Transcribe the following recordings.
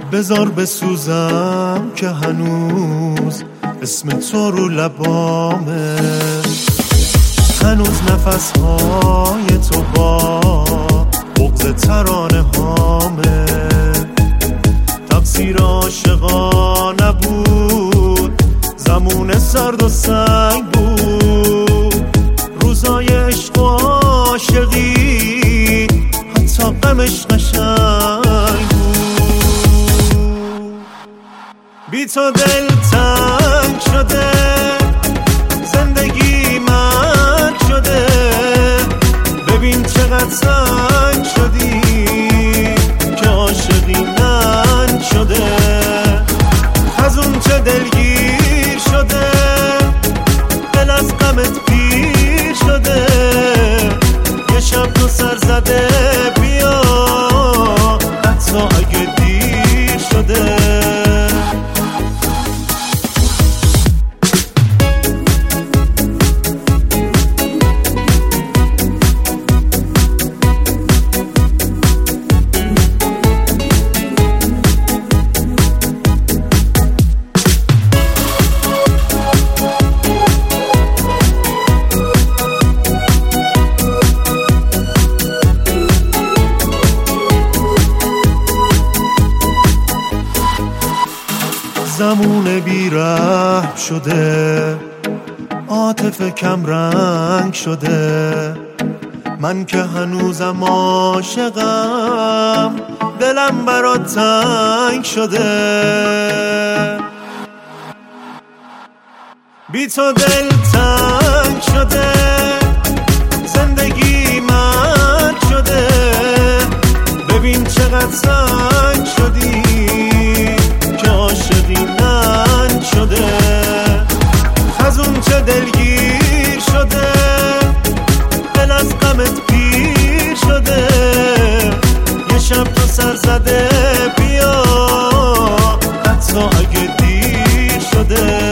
بذار بسوزم که هنوز اسم تو رو لبامه، هنوز نفسهای تو با بغض ترانه هامه. تقصیر عاشقا نبود، زمون سرد و سنگ بود، روزای عشق و عاشقی حتی غمش قشنگ بود. بی تو دل تنگ شده، زندگی مرگ شده، ببین چقدر سنگ شدی که عاشقی ننگ شده. از اون چه دلگیر شده، دل از غمت پیر شده. یه شب تو سر زده بیا، حتی اگه دیر شده. زمون بی‌رحم شده، عاطفه کم رنگ شده. من که هنوزم عاشقم، دلم برات تنگ شده. بی تو دل تنگ شده، زندگی مرگ شده. ببین چقدر سنگ شدی که عاشقی ننگ شده. از اون چه دلگیر شده، دل از غمت پیر شده. یه شب تو سر زده بیا، حتی اگه دیر شده.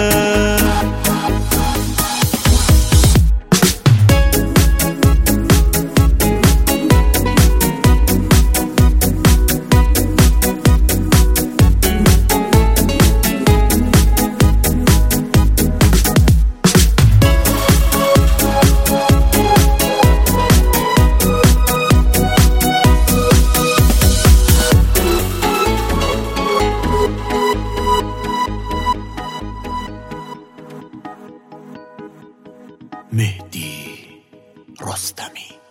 مهدی رستمی.